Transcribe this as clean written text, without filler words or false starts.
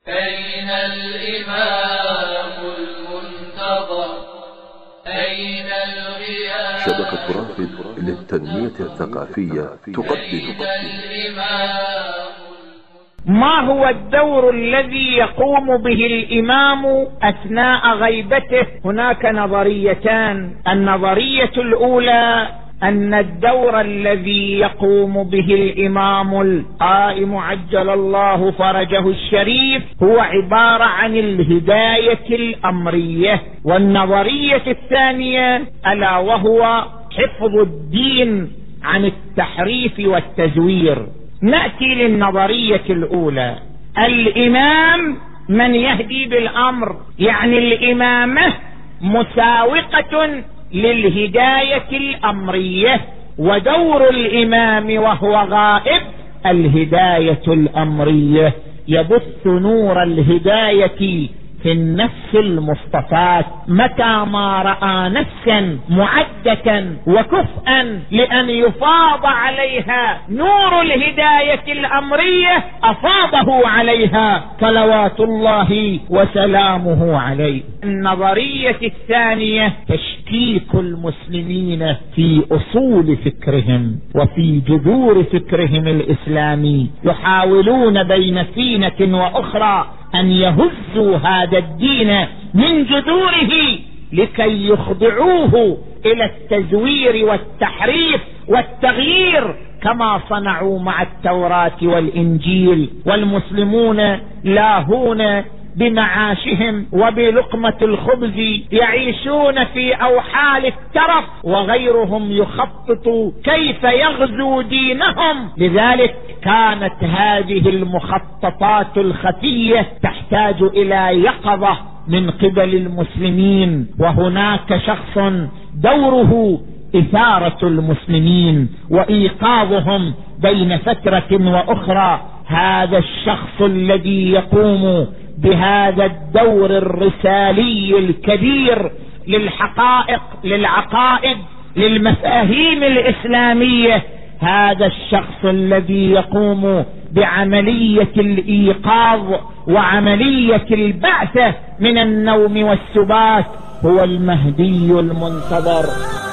أين الإمام المنتظر؟ أين الغياب؟ شبكة رافد للتنمية الثقافية تقدم ما هو الدور الذي يقوم به الإمام أثناء غيبته؟ هناك نظريتان. النظرية الأولى أن الدور الذي يقوم به الإمام القائم عجل الله فرجه الشريف هو عبارة عن الهداية الأمرية. والنظرية الثانية ألا وهو حفظ الدين عن التحريف والتزوير. نأتي للنظرية الأولى. الإمام من يهدي بالأمر، يعني الإمامة مساوقة للهداية الأمرية، ودور الإمام وهو غائب الهداية الأمرية، يبث نور الهداية في النفس المصطفاة. متى ما رأى نفسا معدة وكفءا لأن يفاض عليها نور الهداية الأمرية أفاضه عليها صلوات الله وسلامه عليه. النظرية الثانية تشكيك المسلمين في أصول فكرهم وفي جذور فكرهم الإسلامي. يحاولون بين فينة وأخرى أن يهزوا هذا الدين من جذوره لكي يخضعوه إلى التزوير والتحريف والتغيير كما صنعوا مع التوراة والإنجيل. والمسلمون لاهون بمعاشهم وبلقمة الخبز، يعيشون في أوحال الترف، وغيرهم يخطط كيف يغزو دينهم. لذلك كانت هذه المخططات الخفية تحتاج إلى يقظة من قبل المسلمين. وهناك شخص دوره إثارة المسلمين وإيقاظهم بين فترة وأخرى. هذا الشخص الذي يقوم بهذا الدور الرسالي الكبير للحقائق، للعقائد، للمفاهيم الإسلامية، هذا الشخص الذي يقوم بعملية الإيقاظ وعملية البعثة من النوم والسبات هو المهدي المنتظر.